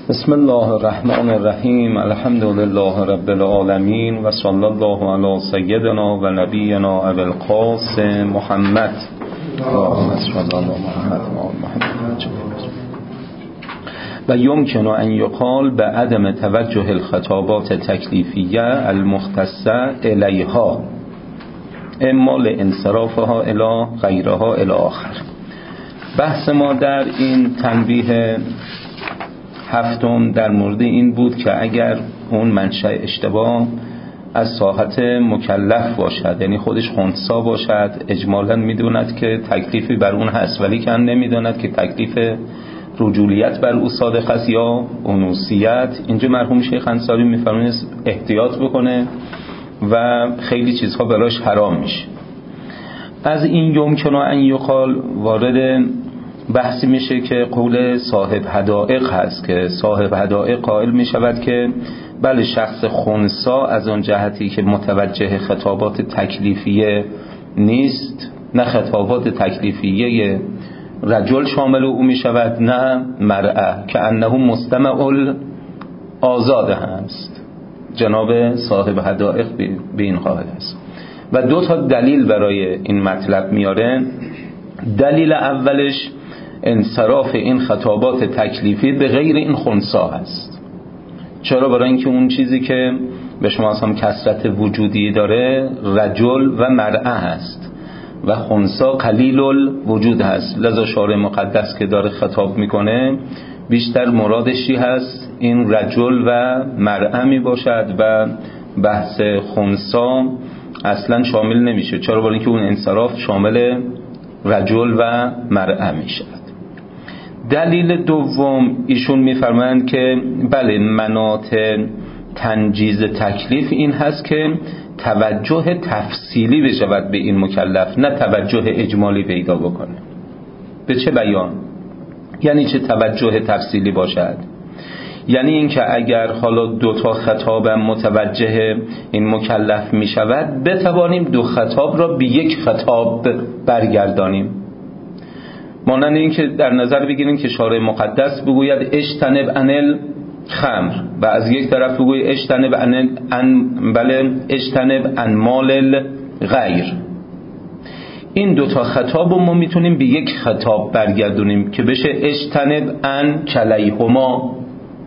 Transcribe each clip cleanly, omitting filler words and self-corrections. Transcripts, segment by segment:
بسم الله الرحمن الرحیم. الحمد لله رب العالمین و صلی الله علی سیدنا و نبینا ابی القاسم محمد اللهم صل علی محمد و آل محمد. و یمکن ان یقال به عدم توجه الخطابات تکلیفیه المختصه الیها اما لانصرافها الی غیرها الی آخر. بحث ما در این تنبیه هفتم در مورد این بود که اگر اون منشأ اشتباه از ساحت مکلف باشد، یعنی خودش خنثی باشد، اجمالا میدوند که تکلیفی بر اون هست ولی که نمیدوند که تکلیف رجولیت بر او صادق است یا انوثیت، اینجا مرحوم شیخ انصاری میفرماید احتیاط بکنه و خیلی چیزها براش حرام میشه. از این یمکن ان یقال وارد بحثی میشه که قول صاحب حدائق هست که صاحب حدائق قائل میشود که بله شخص خنثی از آن جهتی که متوجه خطابات تکلیفیه نیست، نه خطابات تکلیفیه رجل شامل او میشود نه مرأة، که انه مستمع آزاد هست. جناب صاحب حدائق به این قائل است و دو تا دلیل برای این مطلب میاره. دلیل اولش انصراف این خطابات تکلیفی به غیر این خنثی هست. چرا؟ برای اینکه اون چیزی که به شما اصلا کثرت وجودی داره رجل و مرأة هست و خنثی قلیل الوجود هست، لذا شارع مقدس که داره خطاب میکنه بیشتر مرادشی هست این رجل و مرأة می باشد و بحث خنثی اصلا شامل نمیشه. چرا؟ برای اینکه اون انصراف شامل رجل و مرأة میشه. دلیل دوم ایشون میفرمایند که بله مناط تنجیز تکلیف این هست که توجه تفصیلی بشود به این مکلف، نه توجه اجمالی پیدا بکنه. به چه بیان؟ یعنی چه توجه تفصیلی باشد؟ یعنی اینکه اگر حالا دو تا خطاب متوجه این مکلف میشود بتوانیم دو خطاب را به یک خطاب برگردانیم. مانند این که در نظر بگیریم که شارع مقدس بگوید اجتنب عن الخمر و از یک طرف بگوید اجتنب عن مال الغیر. این دوتا خطاب رو ما میتونیم به یک خطاب برگردونیم که بشه اجتنب عن کلیهما.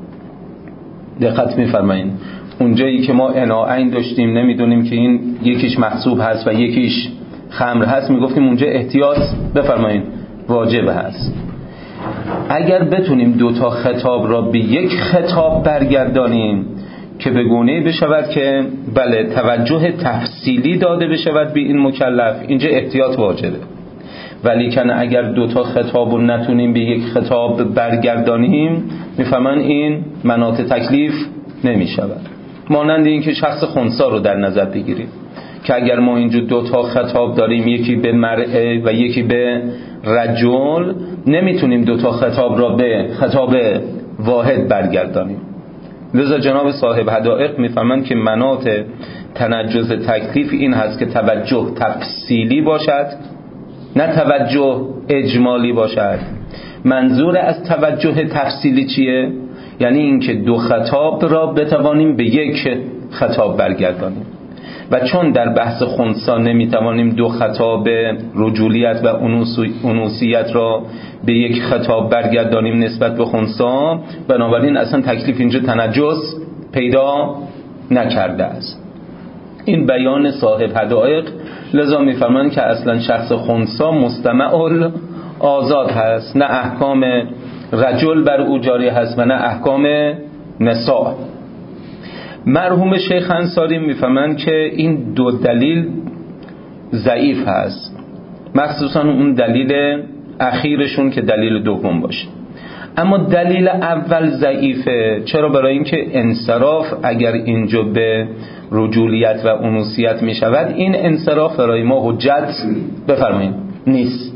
دقت میفرمایید اونجایی که ما عناعین داشتیم نمیدونیم که این یکیش محسوب هست و یکیش خمر هست، میگفتیم اونجا احتیاط بفرمایید واجب هست. اگر بتونیم دوتا خطاب را به یک خطاب برگردانیم که به گونه‌ای بشود که بله توجه تفصیلی داده بشود به این مکلف، اینجا احتیاط واجبه. ولی کنه اگر دوتا خطاب رو نتونیم به یک خطاب برگردانیم میفهمن این مناط تکلیف نمیشود. مانند این که شخص خنثی رو در نظر بگیریم که اگر ما اینجا دوتا خطاب داریم، یکی به مرأة و یکی به رجل، نمیتونیم دوتا خطاب را به خطاب واحد برگردانیم. لذا جناب صاحب حدائق میفهمند که مناط تنجز تکلیف این هست که توجه تفصیلی باشد نه توجه اجمالی باشد. منظور از توجه تفصیلی چیه؟ یعنی اینکه دو خطاب را بتوانیم به یک خطاب برگردانیم و چون در بحث خنثی نمیتوانیم دو خطاب رجولیت و انوثیت را به یک خطاب برگردانیم نسبت به خنثی، بنابراین اصلا تکلیف اینجا تنجس پیدا نکرده است. این بیان صاحب حدائق. لذا میفرمایند که اصلا شخص خنثی مستمع آزاد هست، نه احکام رجل بر او جاری هست و نه احکام نساء. مرحوم شیخ انصاری میفهمند که این دو دلیل ضعیف هست، مخصوصا اون دلیل اخیرشون که دلیل دوم باشه. اما دلیل اول ضعیفه. چرا؟ برای اینکه انصراف اگر اینجا به رجولیت و انوثیت می شود، این انصراف برای ما حجت بفرمایید نیست.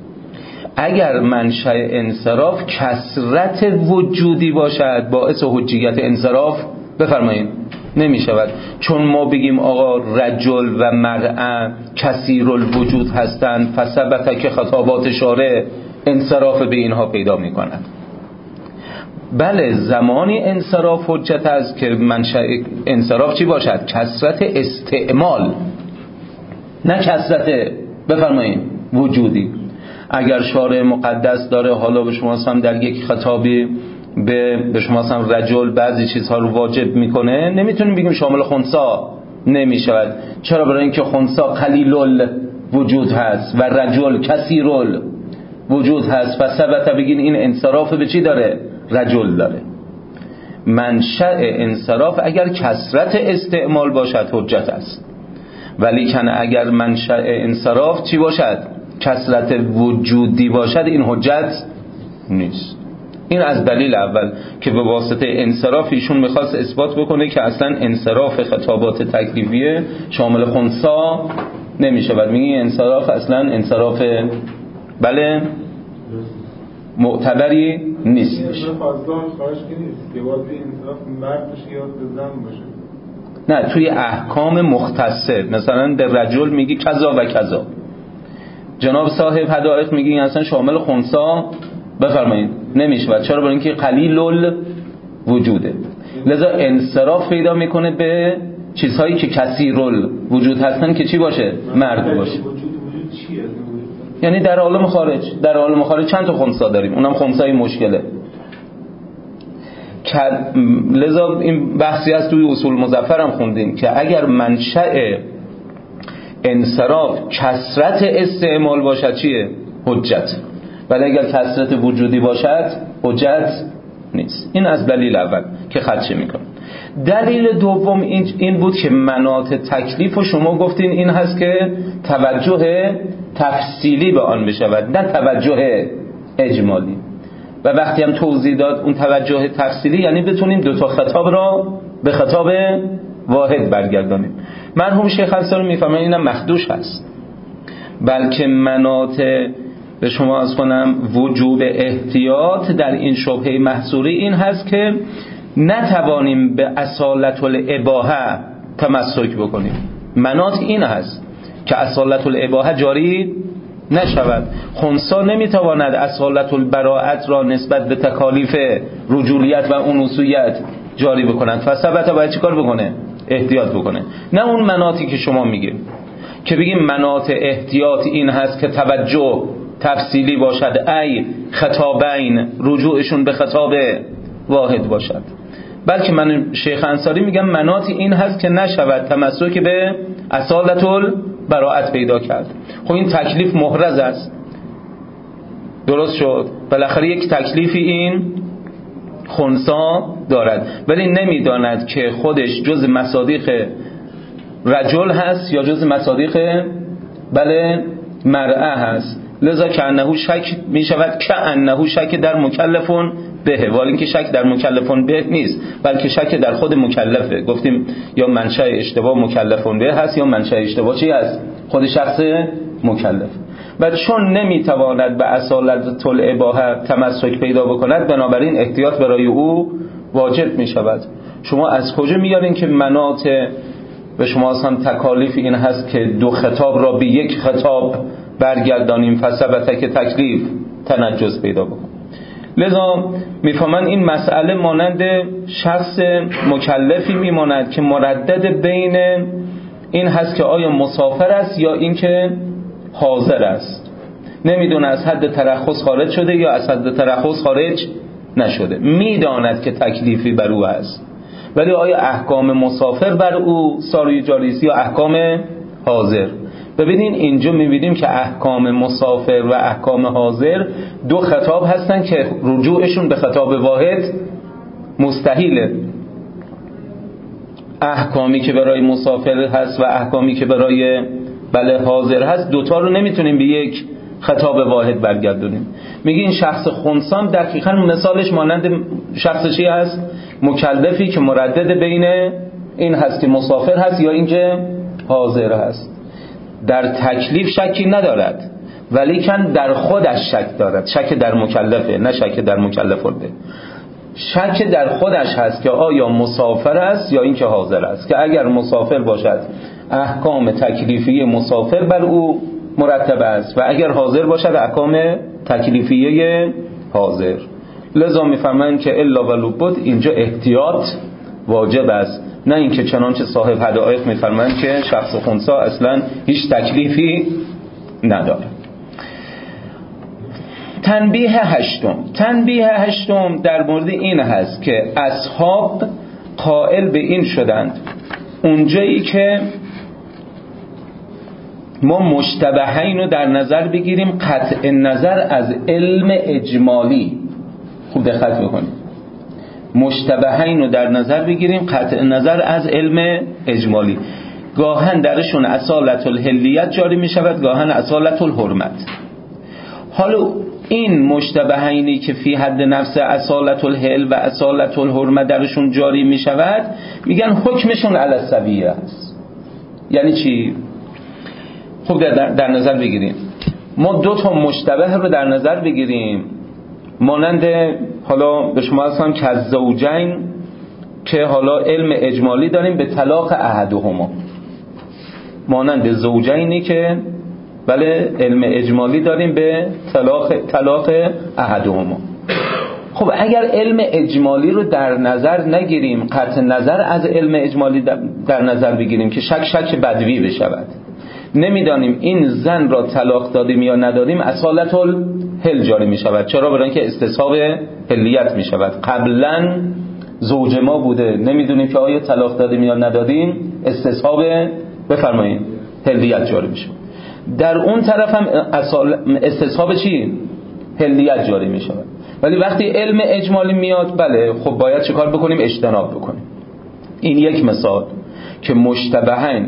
اگر منشأ انصراف کثرت وجودی باشد باعث حجیت انصراف بفرمایید نمی شود. چون ما بگیم آقا رجل و مرأة کثیر الوجود هستند، فثبت که خطابات شارع انصراف به اینها پیدا می کند. بله زمانی انصراف حجت است که منشأ انصراف چی باشد؟ کثرت استعمال، نه کثرت بفرمایید وجودی. اگر شارع مقدس داره حالا به شما هم در یک خطابی به شما هم رجل بعضی چیزها رو واجب میکنه، نمیتونیم بگیم شامل خنثی نمیشود. چرا؟ برای اینکه خنثی قلیل وجود هست و رجل کثیر وجود هست، پس ثبت بگین این انصراف به چی داره؟ رجل داره. منشأ انصراف اگر کثرت استعمال باشد حجت است، ولی کن اگر منشأ انصراف چی باشد؟ کثرت وجودی باشد، این حجت نیست. این از دلیل اول که به واسطه انصراف ایشون میخواست اثبات بکنه که اصلا انصراف خطابات تکلیفیه شامل خنثی نمیشه. میگه انصراف اصلا انصراف بله معتبری نیست. نه توی احکام مختصه، مثلا به رجل میگی کذا و کذا، جناب صاحب حدائق میگی اصلا شامل خنثی بفرمایید نمیشه. چرا؟ برای اینکه قلیل وجوده. لذا انصراف پیدا میکنه به چیزهایی که کثیر وجود هستن که چی باشه؟ مرد باشه. یعنی در عالم خارج چند تا خنثی داریم، اونم خنثی مشکله. لذا این بحثی از توی اصول مظفر هم خوندیم که اگر منشأ انصراف کثرت استعمال باشد چیه؟ حجت. ولی اگر کثرت وجودی باشد حجت نیست. این از دلیل اول که خدشه میکنه. دلیل دوم این بود که مناط تکلیف و شما گفتین این هست که توجه تفصیلی به آن بشود، نه توجه اجمالی. و وقتی هم توضیح داد اون توجه تفصیلی یعنی بتونیم دوتا خطاب را به خطاب واحد برگردانیم. مرحوم شیخ انصاری میفهمن اینم مخدوش هست، بلکه مناط به شما از کنم وجوب احتیاط در این شبهه محصوری این هست که نتوانیم به اصالت الاباحه تمسک بکنیم. مناط این هست که اصالت الاباحه جاری نشود. خنثی نمیتواند اصالت البراءت را نسبت به تکالیف رجولیت و انوثیت جاری بکند، فثبت باید چیکار بکنه؟ احتیاط بکنه. نه اون مناطی که شما میگیم که بگیم مناط احتیاط این هست که توجه تفصیلی باشد، ای خطابین رجوعشون به خطاب واحد باشد. بلکه من شیخ انصاری میگم مناط این هست که نشود تمسک به اصالت البراءت پیدا کرد. خب این تکلیف محرز است، درست شد، بالاخره یک تکلیفی این خنثی دارد، ولی نمیداند که خودش جز مصادیق رجل هست یا جز مصادیق بله مرأه هست. لذا که انه شک می شود که انه شک در مکلفون به، ولی اینکه شک در مکلفون به نیست، بلکه شک در خود مکلفه. گفتیم یا منشأ اشتباه مکلفون به هست یا منشأ اشتباه چی هست؟ خود شخص مکلف. و چون نمیتواند به اصالت الاباحه تمسک پیدا بکند، بنابراین احتیاط برای او واجب می شود. شما از کجا میارین که مناط به شما اصلا تکالیف این هست که دو خطاب را به یک خطاب برگردانیم فثبت که تکلیف تنجس پیدا بکن؟ لذا میفهمن این مسئله مانند شخص مکلفی میماند که مردد بین این هست که آیا مسافر است یا این که حاضر است، نمیدونه از حد ترخص خارج شده یا از حد ترخص خارج نشده، میداند که تکلیفی بر او است، ولی آیا احکام مسافر بر او ساری جاری است یا احکام حاضر؟ ببینین اینجا میبینیم که احکام مسافر و احکام حاضر دو خطاب هستن که رجوعشون به خطاب واحد مستحیله. احکامی که برای مسافر هست و احکامی که برای بله حاضر هست، دوتا رو نمیتونیم به یک خطاب واحد برگردونیم. میگه این شخص خنثی دقیقاً مثالش مانند شخص چی هست؟ مکلفی که مردد بین این هست که مسافر هست یا اینکه حاضر هست. در تکلیف شکی ندارد، ولی کن در خودش شک دارد. شک در مکلفه، نه شک در مکلف به. شک در خودش هست که آیا مسافر است یا اینکه حاضر است، که اگر مسافر باشد احکام تکلیفی مسافر بر او مرتب است و اگر حاضر باشد احکام تکلیفیه حاضر. لذا میفرمایند که الا ولوبد، اینجا احتیاط واجب است، نه اینکه چنانچه صاحب حدائق میفرمایند که شخص خنثی اصلا هیچ تکلیفی نداره. تنبیه هشتم در مورد این هست که اصحاب قائل به این شدند اونجایی که ما مشتبهین رو در نظر بگیریم قطع نظر از علم اجمالی. خوب دقت بکنید، مشتبهین رو در نظر بگیریم قطع نظر از علم اجمالی. گاهن درشون اصالت الحلیت جاری می شود، گاهن اصالت الحرمت. حالا این مشتبهینی که فی حد نفس اصالت الحل و اصالت الحرمت درشون جاری می شود، میگن حکمشون علی السویه است. یعنی چی؟ خوب در نظر بگیریم، ما دو تا مشتبه رو در نظر بگیریم، مانند حالا به شما هستم که از زوجین که حالا علم اجمالی داریم به طلاق احدهما، مانند زوجینی که بله علم اجمالی داریم به طلاق احدهما. خب اگر علم اجمالی رو در نظر نگیریم، قطع نظر از علم اجمالی در نظر بگیریم که شک بدوی بشود، نمیدانیم این زن را طلاق دادیم یا ندادیم، اصالت الحل جاری می شود. چرا؟ برای اینکه استصحاب حلیت می شود. قبلا زوج ما بوده، نمیدونیم که آیا طلاق دادیم یا ندادیم، استصحاب بفرمایید حلیت جاری می شود. در اون طرف هم استصحاب چی؟ حلیت جاری می شود. ولی وقتی علم اجمالی میاد، بله خب باید چه کار بکنیم؟ اجتناب بکنیم. این یک مثال که مشتبهن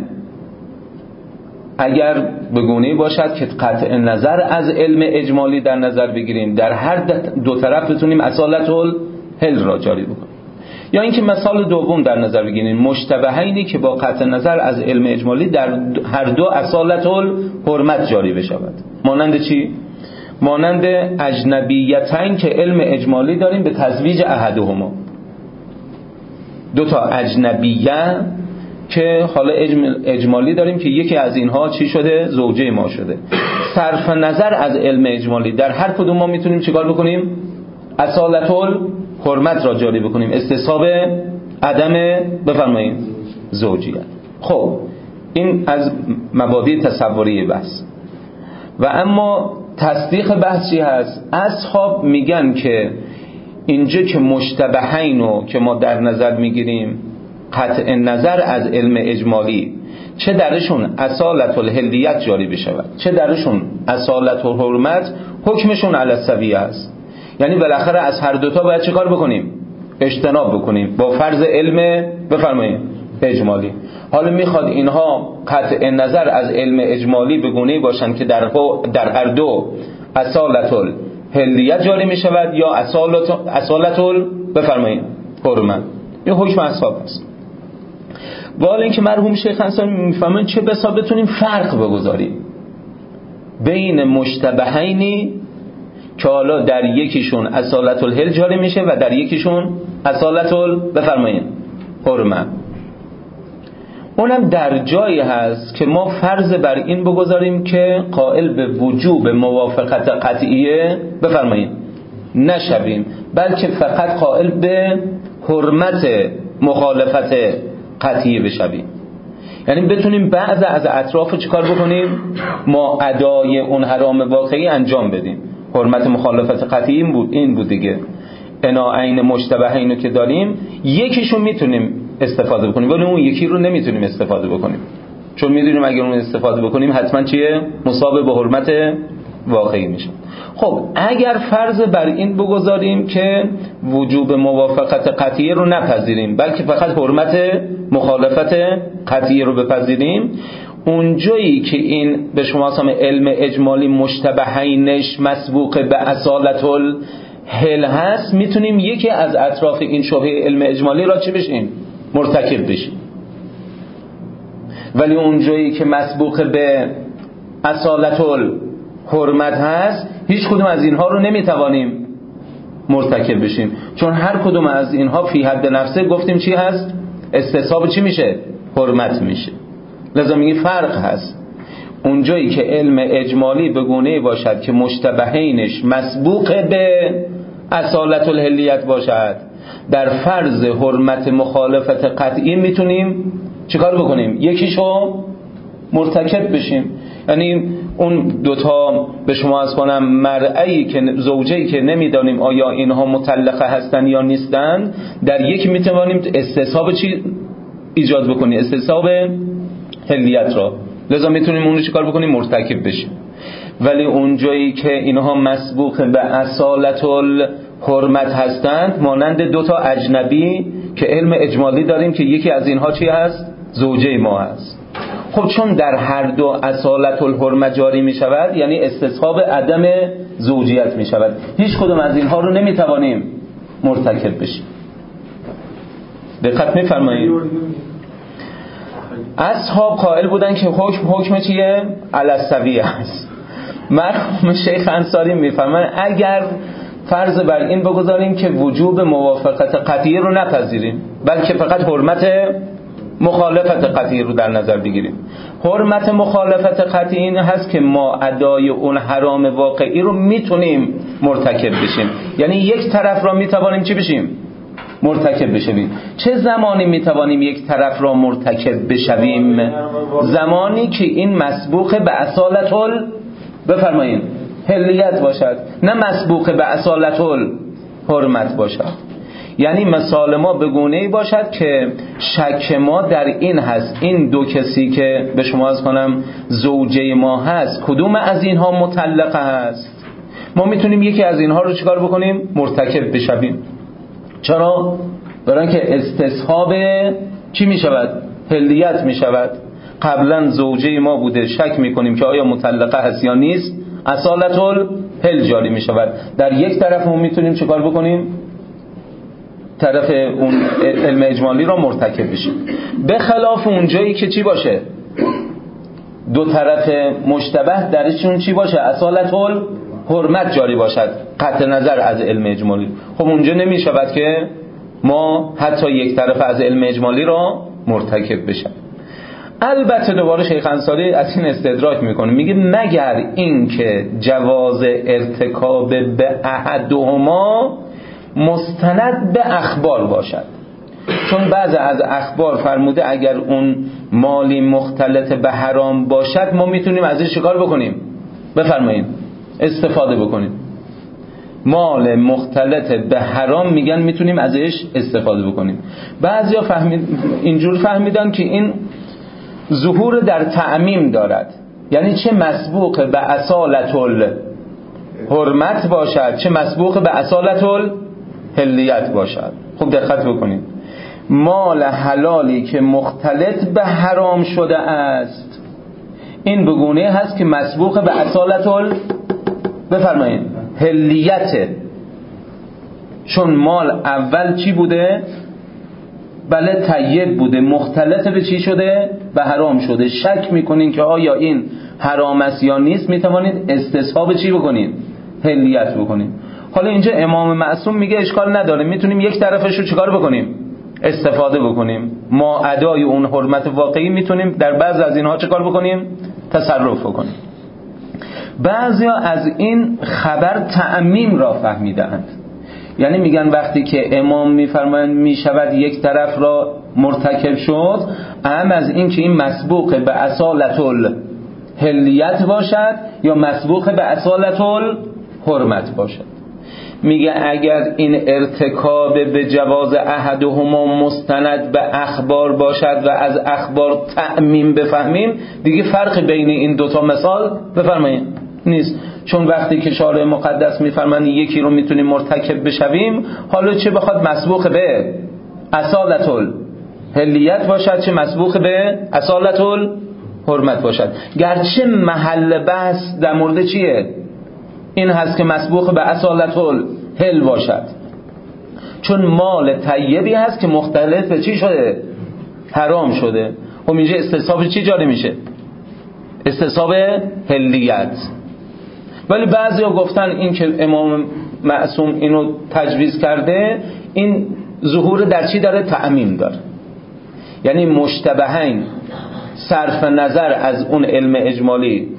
اگر به گونه‌ای باشد که قطع نظر از علم اجمالی در نظر بگیریم، در هر دو طرف بتونیم اصالت الحل را جاری بکنیم. یا اینکه مثال دوم در نظر بگیریم، مشتبهینی که با قطع نظر از علم اجمالی در هر دو اصالت الحرمت جاری بشود. مانند چی؟ مانند اجنبیتین که علم اجمالی داریم به تزویج احدهما، دو تا اجنبیه که حالا اجمالی داریم که یکی از اینها چی شده؟ زوجه ما شده. صرف نظر از علم اجمالی در هر کدوم ما میتونیم چیکار بکنیم؟ اصالت الحرمت را جاری بکنیم، استصحاب عدم بفرمایید زوجیت. خب این از مبادی تصوری بحث. و اما تصدیق بحث چی هست؟ اصحاب میگن که اینجا که مشتبهینو که ما در نظر میگیریم قطع نظر از علم اجمالی، چه درشون اصالت الحلیت جاری بشود چه درشون اصالت الحرمت، حکمشون علی السویه است. یعنی بالاخره از هر دوتا باید چه کار بکنیم؟ اجتناب بکنیم با فرض علم بفرمایید اجمالی. حالا میخواد اینها قطع نظر از علم اجمالی به گونه‌ای باشن که در هر دو اصالت الحلیت جاری میشود یا اصالت بفرمایید حرمت. این حکم اصحاب است. والا اینکه مرحوم شیخ انصاری میفهمن چه بسا بتونیم فرق بگذاریم بین مشتبهینی که حالا در یکیشون اصالت الحل جاری میشه و در یکیشون اصالت بفرمایید حرمت. اونم در جایی هست که ما فرض بر این بگذاریم که قائل به وجوب موافقت قطعیه بفرمایید نشویم، بلکه فقط قائل به حرمت مخالفت قطعیه بشویم. یعنی بتونیم بعض از اطراف چیکار بکنیم؟ ما ادای اون حرام واقعی انجام بدیم. حرمت مخالفت قطعی این بود دیگه. عین مشتبهینو که داریم یکیشون میتونیم استفاده بکنیم ولی اون یکی رو نمیتونیم استفاده بکنیم، چون میدونیم اگر اون استفاده بکنیم حتما چیه؟ مصابه به حرمت واقعی میشه. خب اگر فرض بر این بگذاریم که وجوب موافقت قطعیه رو نپذیریم بلکه فقط حرمت مخالفت قطعیه رو بپذیریم، اونجایی که این به شما اسم علم اجمالی مشتبهینش مسبوق به اصالت الحل هست، میتونیم یکی از اطراف این شبهه علم اجمالی را چه بشیم؟ مرتکب بشیم. ولی اونجایی که مسبوق به اصالت الحرمت هست هیچ کدوم از اینها رو نمیتوانیم مرتکب بشیم، چون هر کدوم از اینها فی حد نفسه گفتیم چی هست؟ استصحاب چی میشه؟ حرمت میشه. لذا میگه فرق هست. اونجایی که علم اجمالی به گونه‌ای باشد که مشتبهینش مسبوق به اصالت الحلیت باشد، در فرض حرمت مخالفت قطعی میتونیم چیکار بکنیم؟ یکیشو مرتکب بشیم. یعنی اون دوتا به شما از کنم مرئی که زوجه‌ای که نمیدانیم آیا اینها مطلقه هستن یا نیستن، در یک میتوانیم استصحاب چی ایجاد بکنیم؟ استصحاب حلیت را. لذا میتونیم اون رو چیکار بکنیم؟ مرتکب بشیم. ولی اون جایی که اینها مسبوق به اصالت الحرمت هستند، مانند دوتا اجنبی که علم اجمالی داریم که یکی از اینها چی هست؟ زوجه ما هست. خب چون در هر دو اصالت الحرمت جاری می شود، یعنی استصحاب عدم زوجیت می شود، هیچ کدوم از اینها رو نمی توانیم مرتکب بشیم. دقت می فرمایید؟ اصحاب قائل بودن که حکم چیه؟ الاسویه است. مرحوم شیخ انصاری می فرمایند اگر فرض بر این بگذاریم که وجوب موافقت قطعی رو نپذیریم، بلکه فقط حرمت مخالفت قطعی رو در نظر بگیریم. حرمت مخالفت قطعی این هست که ما ادای اون حرام واقعی رو میتونیم مرتکب بشیم. یعنی یک طرف را میتوانیم چی بشیم؟ مرتکب بشویم. چه زمانی میتوانیم یک طرف را مرتکب بشویم؟ زمانی که این مسبوق به اصالت بفرمایید حلیت باشد، نه مسبوق به اصالت حرمت باشد. یعنی مثال ما به گونه‌ای باشد که شک ما در این هست این دو کسی که به شما از کنم زوجه ما هست، کدوم از اینها مطلقه هست؟ ما میتونیم یکی از اینها رو چیکار بکنیم؟ مرتکب بشویم. چرا؟ برای اینکه استصحاب چی میشود؟ حلیت میشود. قبلا زوجه ما بوده، شک میکنیم که آیا مطلقه هست یا نیست، اصالت الحل جاری میشود. در یک طرف ما میتونیم چیکار بکنیم؟ طرف اون علم اجمالی را مرتکب بشیم. به خلاف اون جایی که چی باشه؟ دو طرف مشتبه درشون چی باشه؟ اصالت الحرمت جاری باشد، قطع نظر از علم اجمالی. خب اونجا نمی شود که ما حتی یک طرف از علم اجمالی را مرتکب بشیم. البته دوباره شیخ انصاری از این استدراک میکنه، میگه مگر این که جواز ارتکاب به احدهما مستند به اخبار باشد. چون بعض از اخبار فرموده اگر اون مالی مختلط به حرام باشد ما میتونیم ازش چیکار بکنیم؟ بفرمایید استفاده بکنیم. مال مختلط به حرام میگن میتونیم ازش استفاده بکنیم. بعضیا اینجور فهمیدن که این ظهور در تعمیم دارد، یعنی چه مسبوق به اصالت الحرمت باشد چه مسبوق به اصالت الحلیت باشد. خب دقت بکنید، مال حلالی که مختلط به حرام شده است این بگونه هست که مسبوق به اصالت بفرمایید حلیت. چون مال اول چی بوده؟ بله طیب بوده، مختلط به چی شده؟ به حرام شده. شک میکنین که آیا این حرام است یا نیست، میتوانید استصحاب چی بکنید؟ حلیت بکنید. حالا اینجا امام معصوم میگه اشکال نداره، میتونیم یک طرفش رو چیکار بکنیم؟ استفاده بکنیم. ما ادای اون حرمت واقعی میتونیم در بعض از اینها چیکار بکنیم؟ تصرف بکنیم. بعضیا از این خبر تعمیم را فهمیدند، یعنی میگن وقتی که امام میفرمایند میشود یک طرف را مرتکب شد، اهم از این که این مسبوق به اصالت الحلیت باشد یا مسبوق به اصالت الحرمت باشد. میگه اگر این ارتکاب به جواز احدهما مستند به اخبار باشد و از اخبار تعمیم بفهمیم، دیگه فرق بین این دوتا مثال بفرمایید نیست. چون وقتی که شارع مقدس میفرمایند یکی رو میتونیم مرتکب بشویم، حالا چه بخواد مسبوق به اصالت الحلیت باشد چه مسبوق به اصالت الحرمت باشد، گرچه محل بحث در مورد چیه؟ این هست که مسبوق به اصالت الحل باشد. چون مال طیبی هست که مختلط به چی شده؟ حرام شده. خب اینجا استصحاب چی جاری میشه؟ استصحاب حلیت. ولی بعضیا گفتن این که امام معصوم اینو تجویز کرده، این ظهور در چی داره؟ تعمیم داره. یعنی مشتبهین صرف نظر از اون علم اجمالی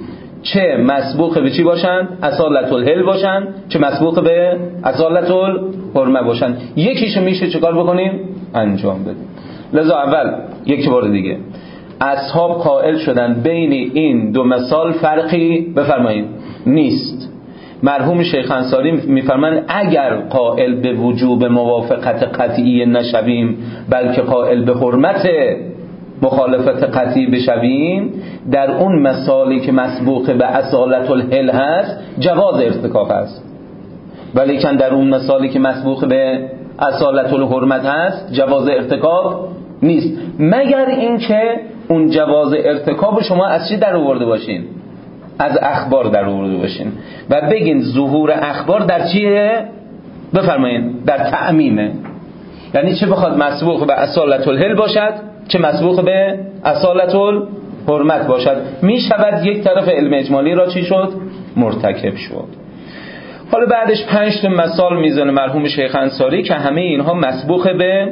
چه مسبوق به چی باشن؟ اصالت الحل باشن، چه مسبوق به اصالت الحرمه باشن. یکیشو میشه چیکار بکنیم؟ انجام بدیم. لذا اول یک بار دیگه اصحاب قائل شدن بین این دو مثال فرقی بفرمایید نیست. مرحوم شیخ انصاری میفرمان اگر قائل به وجوب موافقت قطعی نشویم بلکه قائل به حرمت مخالفت قطعی بشویم، در اون مثالی که مسبوق به اصالت الحل هست جواز ارتکاب هست، ولیکن در اون مثالی که مسبوق به اصالت الحرمت هست جواز ارتکاب نیست، مگر اینکه اون جواز ارتکاب شما از چی در آورده باشین؟ از اخبار در آورده باشین و بگین ظهور اخبار در چیه؟ بفرمایین در تعمیمه. یعنی چه بخواد مسبوق به اصالت الحل باشد چه مسبوق به اصالت الحرمت باشد، می شود یک طرف علم اجمالی را چی شد؟ مرتکب شد. حالا بعدش 5 تا مثال میزنه مرحوم شیخ انصاری که همه اینها مسبوق به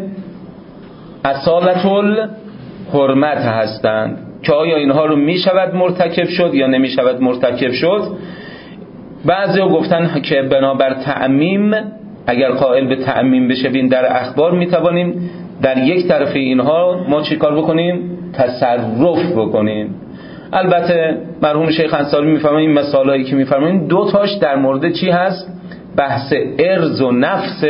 اصالت الحرمت هستند که آیا اینها رو می شود مرتکب شد یا نمی شود مرتکب شد. بعضیا گفتن که بنابر تعمیم اگر قائل به تعمیم بشویم در اخبار می توانیم در یک طرف اینها ما چی کار بکنیم؟ تصرف بکنیم. البته مرحوم شیخ انصاری میفرمایند این مثالایی که میفرمایند دو تاش در مورد چی هست؟ بحث ارز و نفس،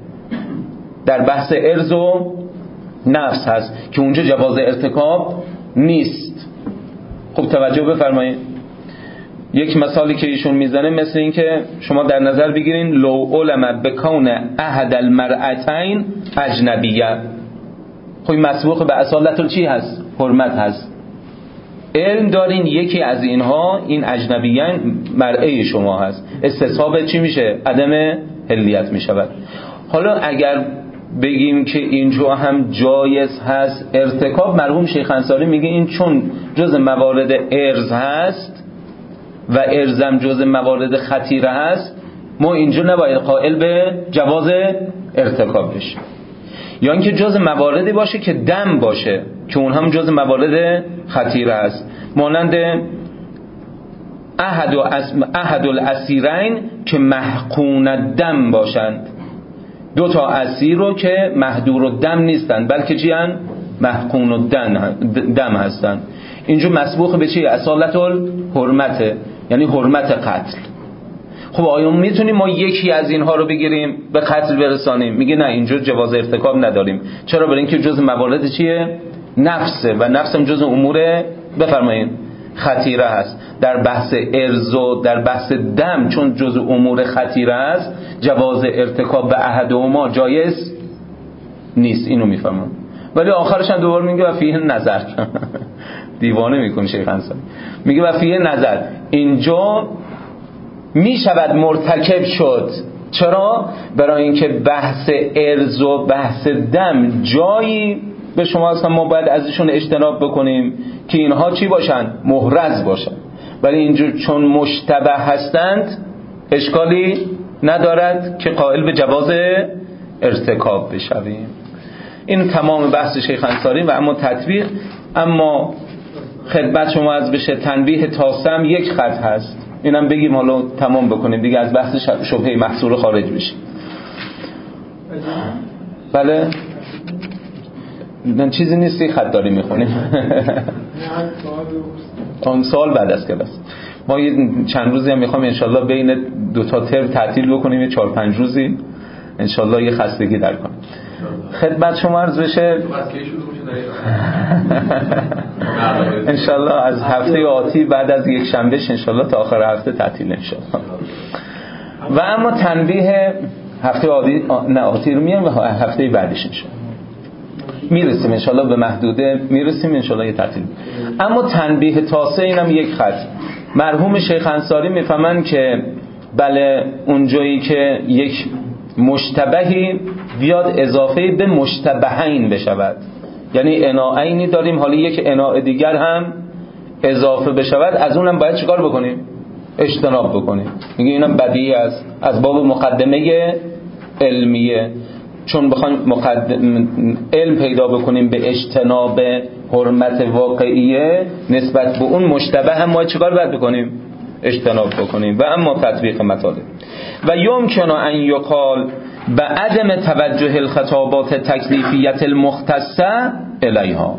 در بحث ارز و نفس هست که اونجا جواز ارتکاب نیست. خب توجه بفرمایید. یک مثالی که ایشون میزنه مثل این که شما در نظر بگیرین لو علم بکون احد المرأتین اجنبیه، خب مسبوق به اصالت چی هست؟ حرمت هست. علم دارین یکی از اینها این اجنبیان مرئه شما هست، استصحاب چی میشه؟ عدم حلیت میشود. حالا اگر بگیم که اینجا هم جایز هست ارتکاب، مرحوم شیخ انصاری میگه این چون جز موارد ارز هست و ارزم جز موارد خطیره هست ما اینجا نباید قائل به جواز ارتکاب بشیم، یا اینکه جز مواردی باشه که دم باشه که اون هم جز موارد خطیره است، مانند احد الاسیرین که محقون الدم باشند، دو تا اسیر رو که محدور الدم نیستند بلکه چی هستند؟ محقون الدم هستند. اینجا مسبوق به چی؟ اصالت الحرمت، یعنی حرمت قتل. خب آیا میتونیم ما یکی از اینها رو بگیریم به قتل برسانیم؟ میگه نه، اینجا جواز ارتکاب نداریم. چرا؟ برای اینکه جز موارد چیه؟ نفسه و نفس هم جز امور بفرمایید خطیره هست. در بحث ارز و در بحث دم چون جز امور خطیره است جواز ارتکاب به احدهما جایز نیست. اینو میفهمم. ولی آخرش هم دوباره میگه و فیه نظر دیوانه میکنه شیخ انصاری، میگه و فیه نظر، اینجا میشود مرتکب شد. چرا؟ برای اینکه بحث ارز و بحث دم جایی به شما اصلا ما باید ازشون اجتناب بکنیم که اینها چی باشن؟ محرز باشن. ولی اینجا چون مشتبه هستند اشکالی ندارد که قائل به جواز ارتکاب بشویم. این تمام بحث شیخ انصاری و اما تطبیق. اما خدمت شما از بشه تنبیه تاسم یک خط هست، اینم بگیم حالا تمام بکنیم دیگه از بحث شبهه محصول خارج بشیم. بله چیزی نیست، خط داری میخونیم آن سال بعد از کلاس ما یه چند روزی هم میخوام انشالله بین دو تا ترم تعطیل بکنیم، یه 4-5 روزی انشالله یه خستگی در کنیم. خدمت شما عرض بشه انشالله از هفته آتی بعد از یک شنبه انشالله تا آخر هفته تعطیل انشالله. و اما تنبیه هفته آتی رو میام و هفته بعدش انشالله میرسیم انشالله به محدوده میرسیم انشالله یه تعطیل. اما تنبیه تاسه اینم یک خط. مرحوم شیخ انصاری میفهمن که بله اونجایی که یک مشتبهی بیاد اضافه به مشتبهین بشود، یعنی اناعینی داریم حالا یک اناع دیگر هم اضافه بشود، از اونم باید چیکار بکنیم؟ اجتناب بکنیم. میگه اینم بدیهی است از باب مقدمه علمیه، چون بخوایم علم پیدا بکنیم به اجتناب حرمت واقعیه نسبت به اون مشتبه هم ما چیکار باید بکنیم؟ اجتناب بکنیم. و اما تطبیق مطالب و یمکن ان یقال به عدم توجه الخطابات تکلیفیت المختصه الیها.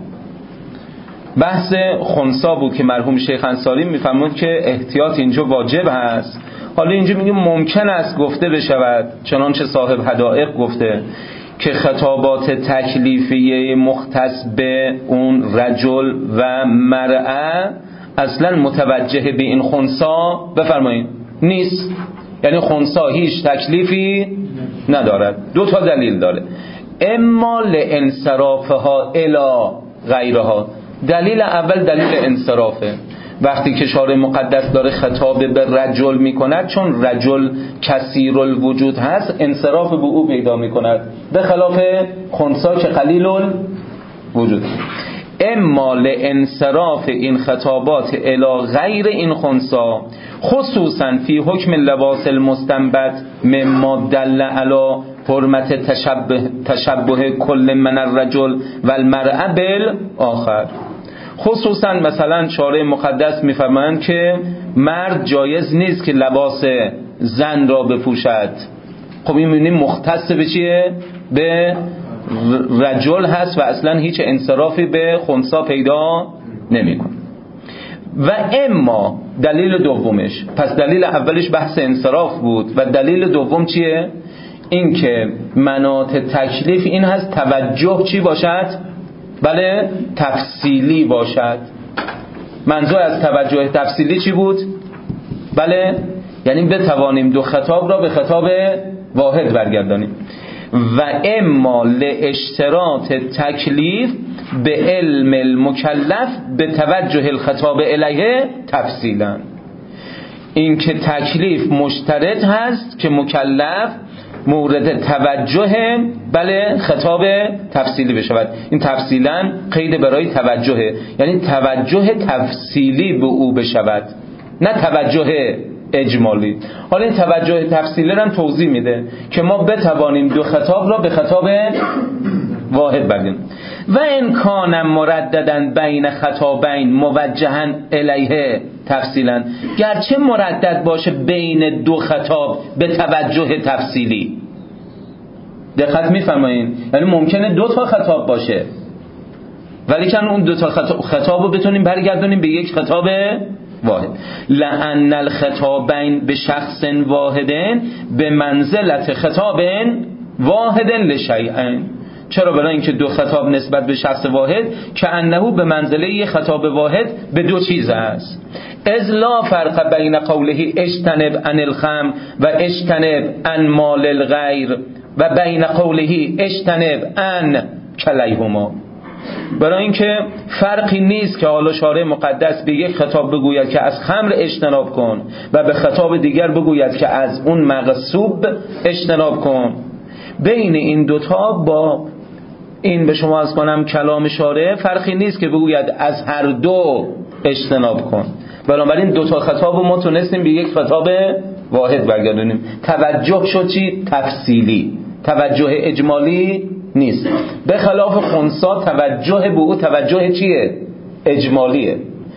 بحث خنثی بود که مرحوم شیخ انصاری میفرمود که احتیاط اینجا واجب هست. حالا اینجا میگه ممکن است گفته بشود، چنانچه صاحب حدائق گفته، که خطابات تکلیفیه مختص به اون رجل و مرأه اصلا متوجه به این خنثی بفرمایید نیست، یعنی خنثی هیچ تکلیفی ندارد. دو تا دلیل داره، اما لانصرافها الی غیرها. دلیل اول دلیل انصرافه، وقتی که شارع مقدس داره خطاب به رجل میکند، چون رجل کثیر الوجود هست انصراف به او پیدا میکند، به خلاف خنثی که قلیل الوجود. اما لانصراف این خطابات الی غیر این خنثی، خصوصا فی حکم لباس المستنبت مما دل علی حرمت تشبه کل من الرجل و المرأة بالآخر. خصوصا مثلا شارع مقدس میفرمایند که مرد جایز نیست که لباس زن را بپوشد. خب این می‌بینیم مختص به چیه؟ به رجل هست و اصلا هیچ انصرافی به خنثی پیدا نمی‌کنه. و اما دلیل دومش، پس دلیل اولش بحث انصراف بود و دلیل دوم چیه؟ این که مناط تکلیف این هست توجه چی باشد؟ بله تفصیلی باشد. منظور از توجه تفصیلی چی بود؟ بله یعنی بتوانیم دو خطاب را به خطاب واحد برگردانیم. و اما لاشتراط تکلیف به علم المکلف به توجه الخطاب الیه تفصیلا، این که تکلیف مشترط هست که مکلف مورد توجه بله خطاب تفصیلی بشود. این تفصیلا قید برای توجهه، یعنی توجه تفصیلی به او بشود، نه توجه اجمالی. حالا این توجه تفصیلی رو هم توضیح میده که ما بتوانیم دو خطاب را به خطاب واحد بگیم. و ان کان مرددن بین خطابین موجها الیه تفصیلا، گرچه مردد باشه بین دو خطاب به توجه تفصیلی. دقت میفرمایین؟ یعنی ممکنه دو تا خطاب باشه ولی کن اون دو تا خطاب رو بتونیم برگردونیم به یک خطاب واحد. لأن الخطابین به شخص واحدن به منزلت خطاب واحد لشیئین. چرا؟ برای اینکه دو خطاب نسبت به شخص واحد که انه به منزله یک خطاب واحد به دو چیز است. اذ لا فرق بین قوله اجتنب عن الخمر و اجتنب عن مال الغیر و بین قوله اجتنب عن کلیهما. برای اینکه فرقی نیست که حالا شارع مقدس به یک خطاب بگوید که از خمر اجتناب کن و به خطاب دیگر بگوید که از اون مغصوب اجتناب کن. بین این دوتا با این به شما از کنم کلام شارع فرقی نیست که بگوید از هر دو اجتناب کن. بنابراین دوتا خطاب رو ما تونستیم به یک خطاب واحد برگردونیم. توجه شد چی؟ تفصیلی، توجه اجمالی نیست. به خلاف خنثی توجه به او توجه چیه؟ اجمالیه.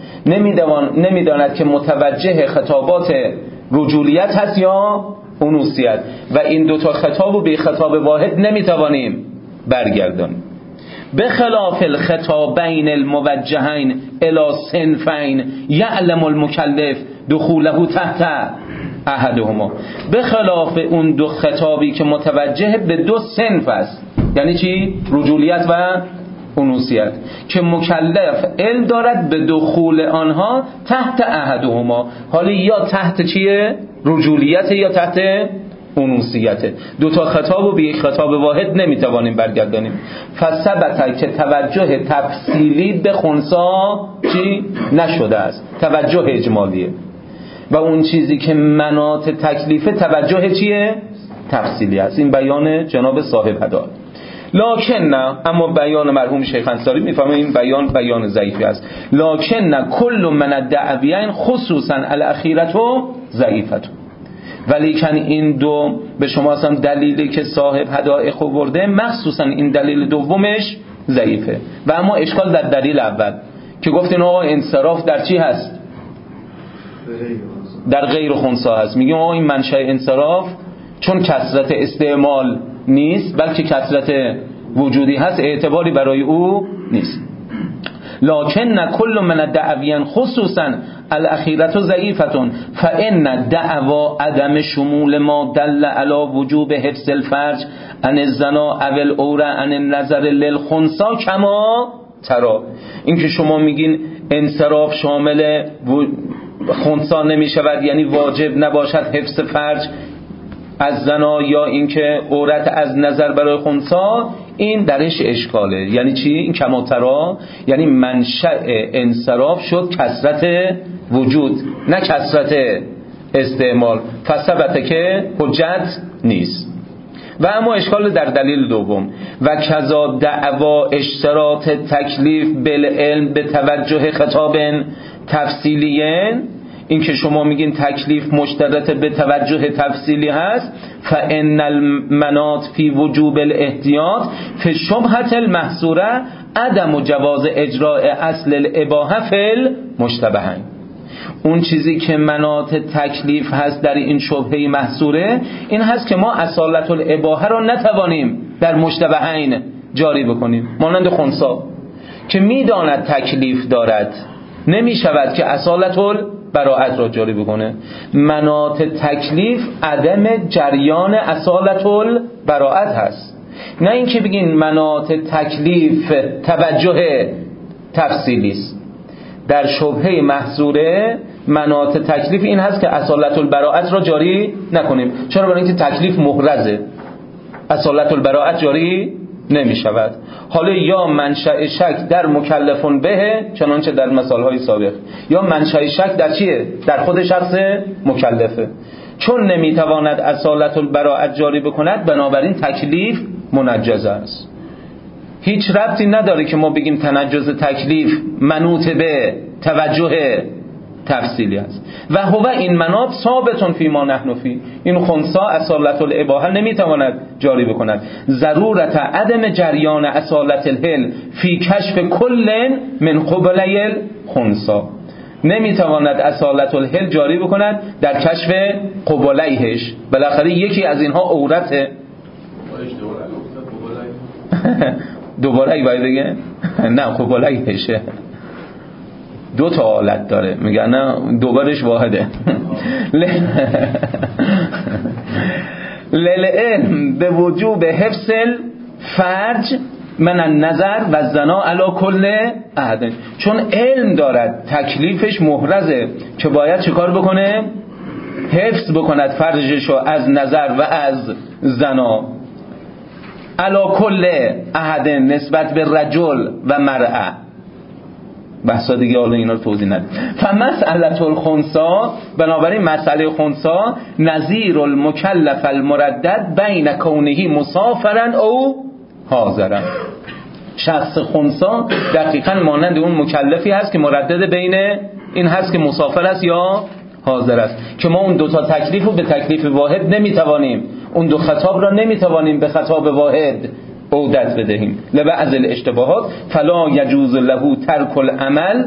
نمیداند که متوجه خطابات رجولیت هست یا انوثیت و این دوتا خطاب رو به خطاب واحد نمیتوانیم برگردانیم. به خلاف الخطابین الموجهین الی صنفین یعلم المکلف دخوله تحت احدهما. به خلاف اون دو خطابی که متوجه به دو صنف است، یعنی چی؟ رجولیت و انوثیت، که مکلف علم دارد به دخول آنها تحت احدهما. حالا یا تحت چیه؟ رجولیت یا تحت انوثیت. دو تا خطاب رو به یک خطاب واحد نمیتوانیم برگردانیم. فثبت که توجه تفصیلی به خنثی چی نشده است، توجه اجمالیه. و اون چیزی که مناط تکلیف توجه چیه؟ تفصیلی است. این بیان جناب صاحب حدائق. لکن نه، اما بیان مرحوم شیخ انصاری میفهمه این بیان ضعیفی است. لکن نه کل من الدعویین خصوصا الاخیرة ضعیفة. ولیکن این دو به شما اصلا دلیلی که صاحب حدائق آورده مخصوصا این دلیل دومش ضعیفه. و اما اشکال در دلیل اول که گفتین آقا انصراف در چی هست؟ در غیر خنثی هست، میگیم این منشأ انصراف چون کثرت استعمال نیست بلکه کثرت وجودی هست، اعتباری برای او نیست. لکن کل من دعویان خصوصا الاخیرة ضعیفة فان دعوا عدم شمول ما دل علی وجوب حفظ الفرج عن الزنا او العوره عن النظر للخنثی کما ترى. این که شما میگین انصراف شامل خنثی نمیشود، یعنی واجب نباشد حفظ فرج از زنا یا اینکه عورت از نظر برای خنثی، این درش اشکاله. یعنی چی؟ این کماترا یعنی منشأ انصراف شد کثرت وجود نه کثرت استعمال، فثبت که حجت نیست. و اما اشکال در دلیل دوم، و کذا دعوا اشتراط تکلیف بالعلم به توجه خطاب تفصیلیه، این که شما میگین تکلیف مشترط به توجه تفصیلی هست، فان المناط فی وجوب الاحتیاط فی شبهة المحصوره عدم جواز اجراء اصل الاباحه فی المشتبهین. اون چیزی که مناط تکلیف هست در این شبهه محصوره این هست که ما اصالت الاباحه را نتوانیم در مشتبهین جاری بکنیم، مانند خنثی که میداند تکلیف دارد نمی شود که اصالت البراءت را جاری بکنه. مناط تکلیف عدم جریان اصالت البراءت هست، نه اینکه بگین مناط تکلیف توجه تفصیلی است. در شبهه محظوره مناط تکلیف این هست که اصالت البراءت را جاری نکنیم. چرا؟ برای اینکه تکلیف محرزه، اصالت البراءت جاری نمی شود. حالا یا منشأ شک در مکلفون به، چنانچه در مثالهای سابق، یا منشأ شک در چیه؟ در خود شخص مکلفه. چون نمیتواند اصالت البراءت جاری بکند بنابراین تکلیف منجز است. هیچ ربطی نداره که ما بگیم تنجز تکلیف منوط به توجه تفصیلی است. و هو این مناط ثابتون فی ما نحن فی، این خنثی اصالت الاباحه نمیتواند جاری بکند. ضرورت عدم جریان اصالت الحل فی کشف کل من قبلی الخنثی، نمیتواند اصالت الحل جاری بکند در کشف قبلیهش. بالاخره یکی از اینها عورته. دوباره ای باید بگه نه قبلیهشه، دو تا حالت داره، میگن نه دوبارش واحده. للعلم به وجوب حفظ الفرج من النظر و زنا علی کل احد، چون علم دارد تکلیفش محرزه که باید چیکار بکنه؟ حفظ بکند فرجشو از نظر و از زنا علی کل احد نسبت به رجل و مرأه. بحثا دیگه حالا اینا رو توضیح ندیم. فمسئله الخنثی، بنابراین مسئله خنثی نظیر المکلف المردد بین کونه مسافرا او حاضرا. شخص خنثی دقیقاً مانند اون مکلفی هست که مردد بین این هست که مسافر است یا حاضر است، که ما اون دوتا تکلیف رو به تکلیف واحد نمیتوانیم، اون دو خطاب را نمیتوانیم به خطاب واحد عودت بدهیم. لبعض الاشتباهات فلا یجوز له ترک العمل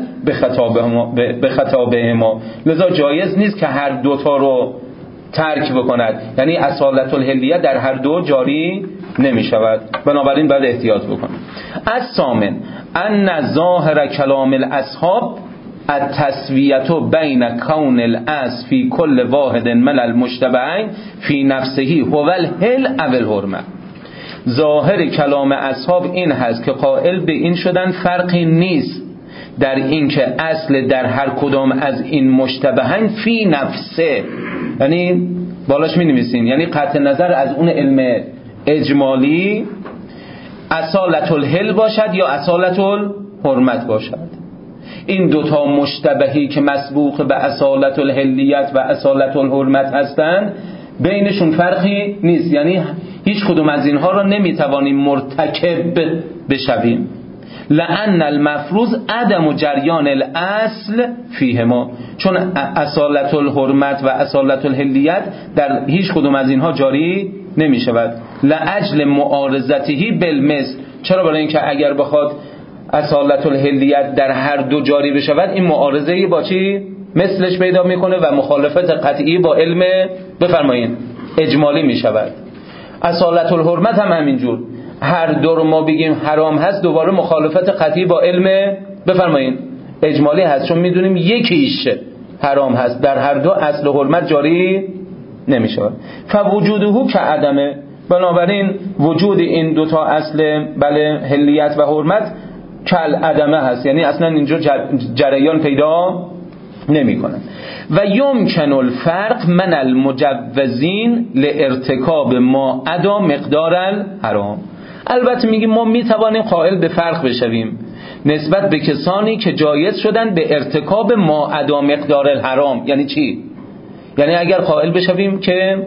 به خطابهما، لذا جایز نیست که هر دوتا رو ترک بکند، یعنی اصالت الحلیه در هر دو جاری نمی شود، بنابراین باید احتیاط بکند. از ثامن ان ظاهر کلام الاصحاب التسویه بین کون الاصل فی کل واحد من المشتبهین فی نفسه هو الحل او الحرمه. ظاهر کلام اصحاب این هست که قائل به این شدن فرقی نیست در این که اصل در هر کدام از این مشتبهین فی نفسه، یعنی بالاش می نویسین، یعنی قطع نظر از اون علم اجمالی اصالت الحل باشد یا اصالت الحرمت باشد. این دوتا مشتبهی که مسبوق به اصالت الحلیت و اصالت الحرمت هستند بینشون فرقی نیست، یعنی هیچ کدوم از اینها را نمیتوانیم مرتکب بشویم. لأن المفروض عدم جریان الاصل فیهما، چون اصالت الحرمت و اصالت الحلیت در هیچ کدوم از اینها جاری نمی شود. لأجل معارضته بالمثل، چرا؟ برای اینکه اگر بخواد اصالت الحلیت در هر دو جاری بشود این معارضه با چی؟ مثلش پیدا میکنه و مخالفت قطعی با علم بفرمایید اجمالی میشود. اصالت الحرمت هم همینجور، هر دو رو ما بگیم حرام هست دوباره مخالفت قطعی با علم بفرمایید اجمالی هست، چون میدونیم یکیش حرام هست، در هر دو اصل حرمت جاری نمیشود. فوجوده که عدمه، بنابراین وجود این دوتا اصل بله حلیت و حرمت کل عدمه هست، یعنی اصلا اینجا جریان پیدا نمی کنن. و یمکن الفرق من المجوزین لارتکاب ما ادا مقدار الحرام. البته میگیم ما میتوانیم قائل به فرق بشویم نسبت به کسانی که جایز شدن به ارتکاب ما ادا مقدار الحرام. یعنی چی؟ یعنی اگر قائل بشویم که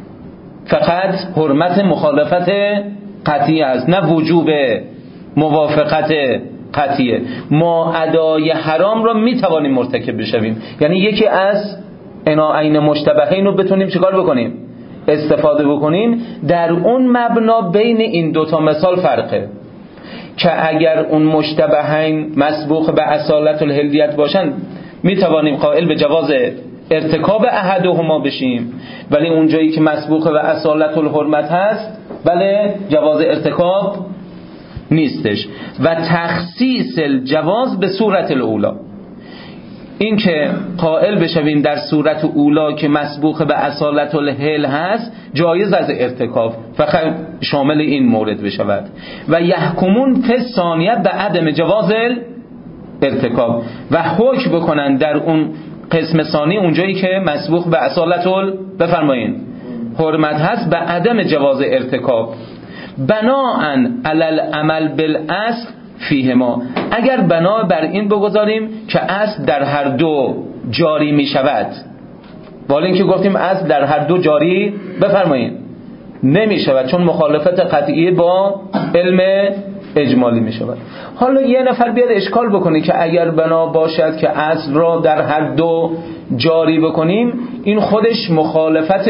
فقط حرمت مخالفت قطعی است نه وجوب موافقت قطعیه، ما ادای حرام را میتوانیم مرتکب بشویم، یعنی یکی از عناعین مشتبهین رو بتونیم چیکار بکنیم؟ استفاده بکنیم. در اون مبنا بین این دوتا مثال فرقه که اگر اون مشتبهین مسبوق به اصالت الحلیت باشن میتوانیم قائل به جواز ارتکاب احدهما بشیم، ولی اون جایی که مسبوق به اصالت الحرمت هست بله جواز ارتکاب نیستش. و تخصیص الجواز به صورت الاولا، این که قائل بشویم در صورت اولا که مسبوق به اصالت الحل هست جایز از ارتکاب فقط شامل این مورد بشود. و یحکمون فی ثانیه به عدم جواز ارتکاب، و حکم بکنن در اون قسم ثانی اونجایی که مسبوق به اصالت بفرمایین حرمت هست به عدم جواز ارتکاب بناءً علی العمل بالاصل فیهما، اگر بنا بر این بگذاریم که اصل در هر دو جاری می شود. ولی اینکه گفتیم اصل در هر دو جاری بفرمایید نمی شود چون مخالفت قطعی با علم اجمالی می شود. حالا یه نفر بیاد اشکال بکنه که اگر بنا باشد که اصل را در هر دو جاری بکنیم این خودش مخالفت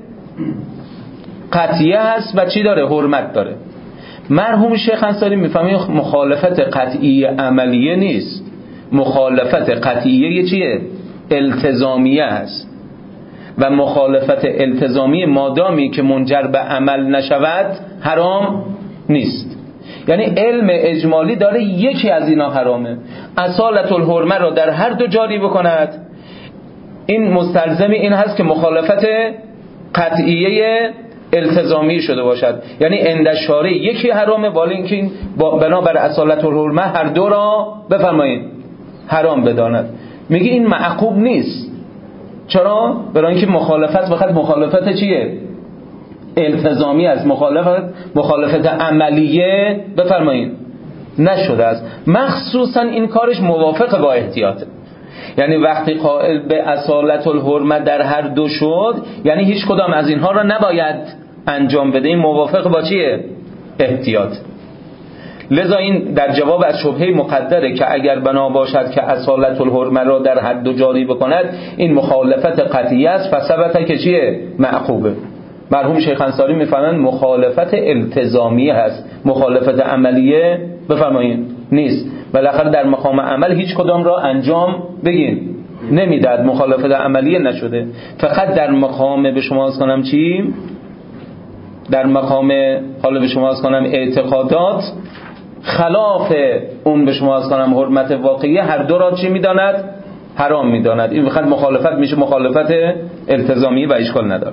قطعیه هست و چی داره؟ حرمت داره. مرحوم شیخ انصاری میفهمه مخالفت قطعی عملیه نیست، مخالفت قطعیه چیه؟ التزامیه هست و مخالفت التزامی مادامی که منجر به عمل نشود حرام نیست. یعنی علم اجمالی داره یکی از اینا حرامه، اصالت الحرمه را در هر دو جاری بکند این مستلزم این هست که مخالفت قطعیه التزامی شده باشد، یعنی عند شارع یکی حرامه ولی اینکه بنابر اصالت الحرمه هر دو را بفرمایید حرام بداند. میگه این معقوب نیست. چرا؟ برای اینکه مخالفت فقط مخالفت چیه؟ التزامی است، مخالفت عملیه بفرمایید نشده است. مخصوصا این کارش موافق با احتیاطه، یعنی وقتی قائل به اصالت الحرمه در هر دو شد یعنی هیچ کدام از اینها را نباید انجام بده، این موافق با چیه؟ احتیاط. لذا این در جواب از شبهه مقدره که اگر بنا باشد که اصالت الحرمه را در هر دو جاری بکند این مخالفت قطعی است فثبت که چیه؟ معقوبه. مرحوم شیخ انصاری میفهمن مخالفت التزامی هست، مخالفت عملیه بفرمایید نیست. بالاخره در مقام عمل هیچ کدام را انجام بگین نمیداد، مخالفت عملیه نشده، فقط در مقام به شما از کنم چی؟ در مقام حالا به شما از کنم اعتقادات خلاف اون به شما از کنم حرمت واقعی هر دو را چی میداند؟ حرام میداند. این فقط مخالفت میشه مخالفت التزامی و اشکال نداره.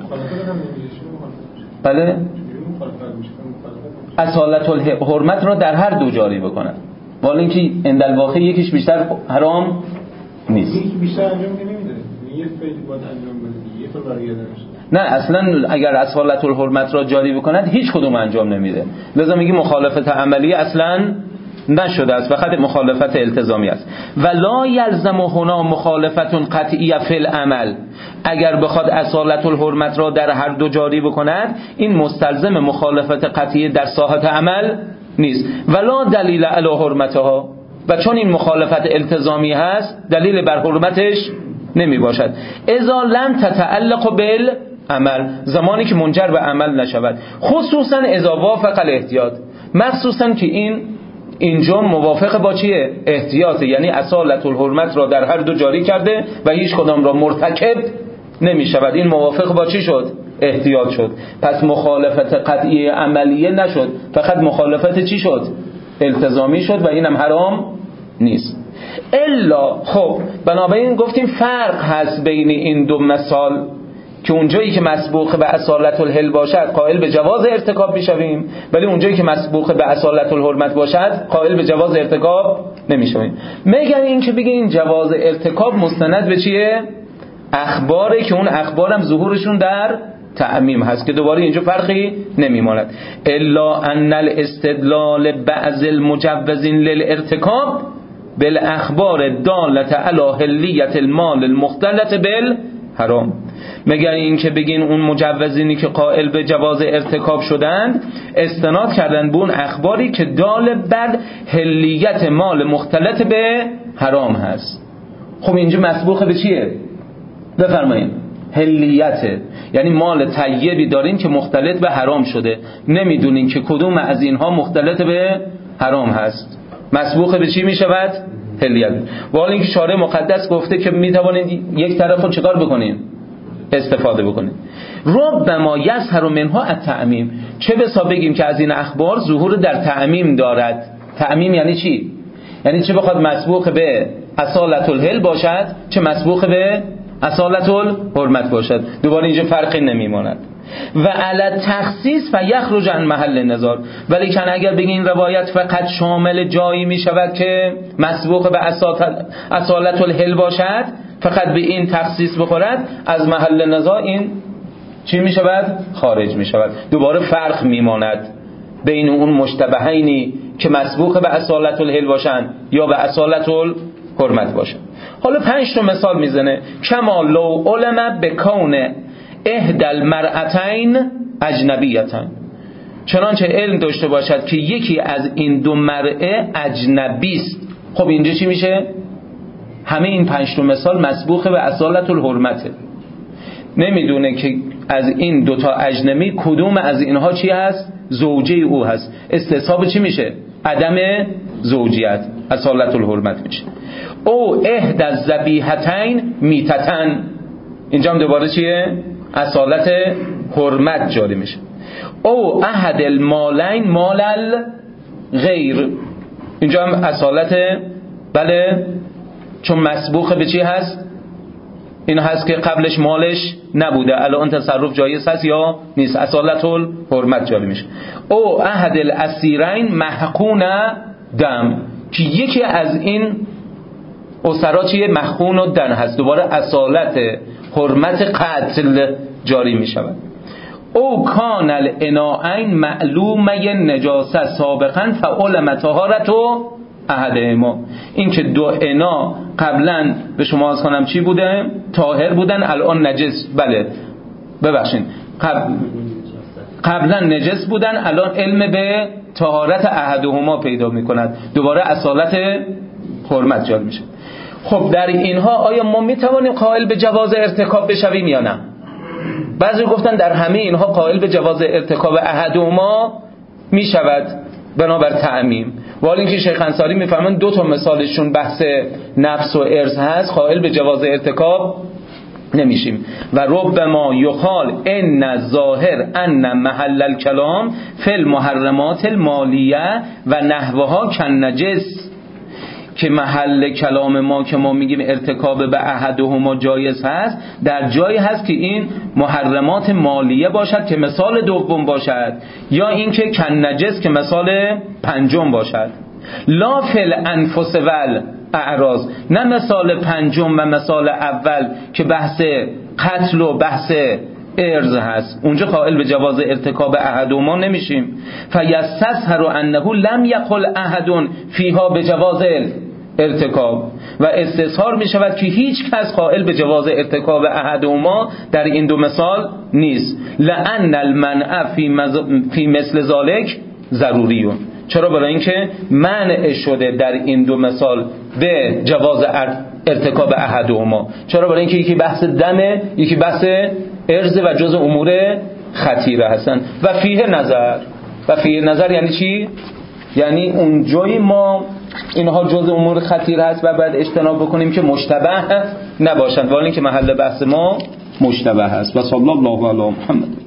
بله اصالت الحرمت را در هر دو جاری بکنند ولی اینکه عند الواقع یکیش بیشتر حرام نیست. یکی بیشتر انجام نمیده، یه فعلی باید انجام بده، یه طور برگرده نشه. نه اصلا اگر اصالت الحرمت را جاری بکند هیچ کدوم انجام نمیده، لذا میگی مخالفت عملی اصلا نشده است، فقط مخالفت التزامی است. ولا یلزم هنا مخالفت قطعیه فی العمل، اگر بخواد اصالت الحرمت را در هر دو جاری بکند این مستلزم مخالفت قطعی در ساحت عمل نیست. ولا دلیل علی حرمتها، و چون این مخالفت التزامی هست دلیل بر حرمتش نمی باشد. اذا لم تتعلق بالعمل، زمانی که منجر به عمل نشود، خصوصا اذا وافق الاحتیاط، مخصوصا که این اینجا موافق با چیه؟ احتیاط، یعنی اصالت الحرمت را در هر دو جاری کرده و هیچ کدام را مرتکب نمی شود. این موافق با چی شد؟ احتیاط شد. پس مخالفت قطعی عملیه نشد، فقط مخالفت چی شد؟ التزامی شد و اینم حرام نیست. الا خب بنابراین گفتیم فرق هست بین این دو مثال که اونجایی که مسبوق به اصالت الحل باشد قائل به جواز ارتکاب میشویم، ولی اونجایی که مسبوق به اصالت الحرمت باشد قائل به جواز ارتکاب نمیشویم. مگر این که بگه این جواز ارتکاب مستند به چیه؟ اخباره که اون اخبارم ظهورشون در تعمیم هست، که دوباره اینجا فرقی نمیماند. الا ان الاستدلال بعض المجوزین للارتکاب بالاخبار دالت علی حلیت المال المختلط بالحرام. مگر این که بگین اون مجوزینی که قائل به جواز ارتکاب شدند استناد کردن به اون اخباری که دال بر حلیت مال مختلط به حرام هست. خب اینجا مسبوق به چیه؟ بفرمایید. حلیته، یعنی مال طیبی دارین که مختلط به حرام شده، نمیدونین که کدوم از اینها مختلط به حرام هست، مسبوق به چی میشود؟ حلیت. ولی اینکه شارع مقدس گفته که میتوانید یک طرف رو چکار بکنین؟ استفاده بکنید. ربما یظهر منها التعمیم، چه بسا بگیم که از این اخبار ظهور در تعمیم دارد. تعمیم یعنی چی؟ یعنی چه بخواد مسبوق به اصالت الحل باشد، چه مسبوق به اصالت الحرمت باشد. دوباره اینجا فرقی نمیماند. و علی تخصیص فیخرج عن محل نظر، ولی کن اگر بگین روایت فقط شامل جایی می شود که مسبوق به اصالت الحل باشد، فقط به این تخصیص بخورد، از محل نظر این چی می شود؟ خارج می شود. دوباره فرق می ماند بین اون مشتبهینی که مسبوق به اصالت الحل باشند یا به اصالت الحرمت باشند. حالا 5 تا مثال میزنه. کما لو علم بکون احدى المرأتین اجنبیتن، چنانچه علم داشته باشد که یکی از این دو مرأه اجنبی است. خب اینجا چی میشه؟ همه این 5 تا مثال مسبوق به اصالت الحرمته. نمیدونه که از این دوتا اجنبی کدوم از اینها چی هست؟ زوجه او هست. استصحاب چی میشه؟ عدم زوجیت، اصالت الحرمت میشه. او احدى الذبیحتین میتتن، اینجا هم دوباره چیه؟ اصالت حرمت جاری میشه. او احد المالین مال الغیر، اینجا هم اصالت، بله، چون مسبوق به چی هست؟ این هست که قبلش مالش نبوده، الان تصرف جایز هست یا نیست، اصالت الحرمت جاری میشه. او احد الاسیرین محقون دم، که یکی از این اسرا چیه؟ محقون و دم هست، دوباره اصالت حرمت قتل جاری میشود. او کان الاناءین معلومه نجاست سابقا فعلم طهارت و احدهما، این که دو انا قبلا به شما از کنم چی بوده؟ طاهر بودن، الان نجس، بله ببخشید، قبلا نجس بودن، الان علم به طهارت احدهما پیدا میکند، دوباره اصالت حرمت جاری میشه. خب در اینها آیا ما میتوانیم قائل به جواز ارتکاب بشویم یا نه؟ بعضی گفتن در همه اینها قائل به جواز ارتکاب احدهما میشود بنابر تعمیم، ولی اینکه شیخ انصاری میفرمان 2 تا مثالشون بحث نفس و ارث هست، قائل به جواز ارتکاب نمیشیم. و ربما یقال ان الظاهر ان محل الکلام فی المحرمات المالیه و نحوها کالنجس، که محل کلام ما که ما میگیم ارتکاب به احدهما جایز هست، در جایی هست که این محرمات مالیه باشد که مثال دوم باشد، یا اینکه کالنجس که مثال 5 باشد. لا فی الانفس والاعراض، نه مثال 5 و مثال اول که بحث قتل و بحث ارز هست، اونجا قائل به جواز ارتکاب احدهما نمیشیم. فیستظهر انه لم یقل احد فیها به جواز ارتکاب، و استظهار می شود که هیچ کس قائل به جواز ارتکاب احدهما در این 2 مثال نیست. لأن المنع فی مثل ذالک ضروریون، چرا؟ برای اینکه منع شده در این 2 مثال به جواز ارتکاب احدهما. چرا؟ برای اینکه یکی بحث دمه، یکی بحث ارز و جز امور خطیره هستن. و فیه نظر، و فیه نظر یعنی چی؟ یعنی اون جایی ما اینها جز امور خطیر هست و باید اجتناب بکنیم که مشتبه نباشند، ولی که محل بحث ما مشتبه هست. و صلی الله علی محمد.